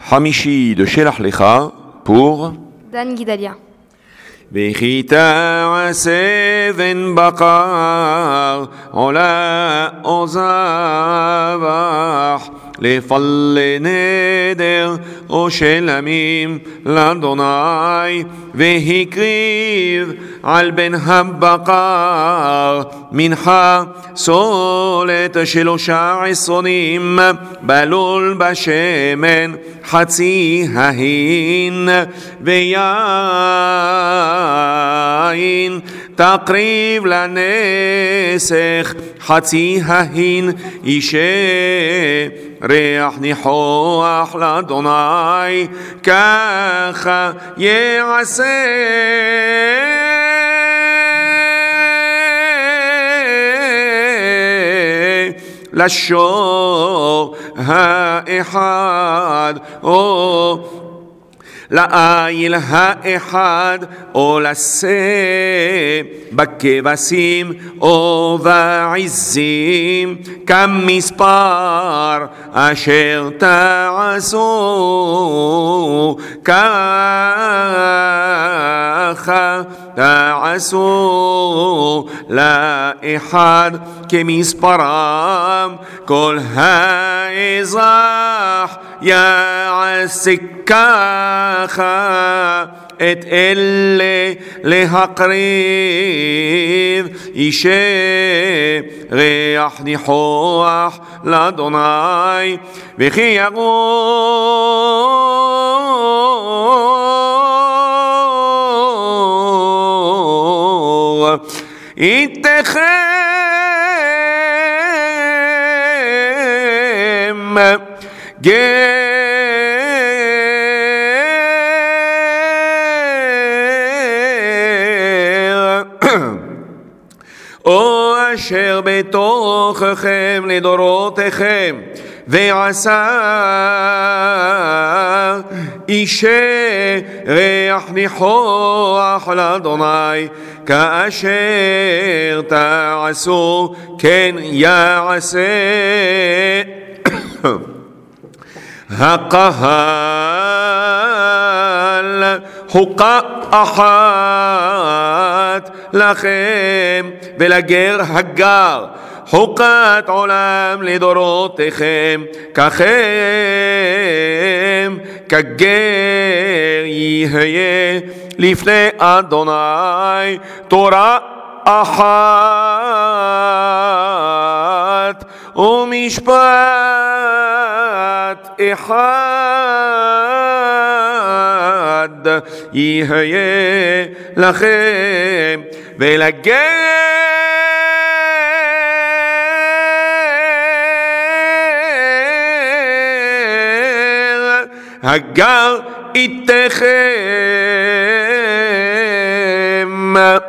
Hamishi de Shelach Lecha pour Dan Guidalia. Vechita seven bakar ola ozavach lefalle neder o shelamim l'Adonai vehikriv al ben habakar mincha solet shelosha esronim balul bashemen חצי ההין ויין תקריב לנסך חצי ההין אישה ריח ניחוח לאדוני ככה יעשה לשור האחד או לאיל האחד או לשא בכבשים או בעזים כמספר אשר תעשו ככה תעשו לאחד כמספרם כל האזרח יעשה ככה את אלה להקריב אישה ריח ניחוח לאדוני וכי יגור איתכם או אשר בתוככם לדורותיכם ועשה אישה ריח ניחוח לאדוני כאשר תעשו כן יעשה הקהל חוקה אחת לכם ולגר הגר חוקת עולם לדורותיכם ככם כגר יהיה לפני אדוני תורה אחת ומשפט אחד יהיה לכם ולגר הגר איתכם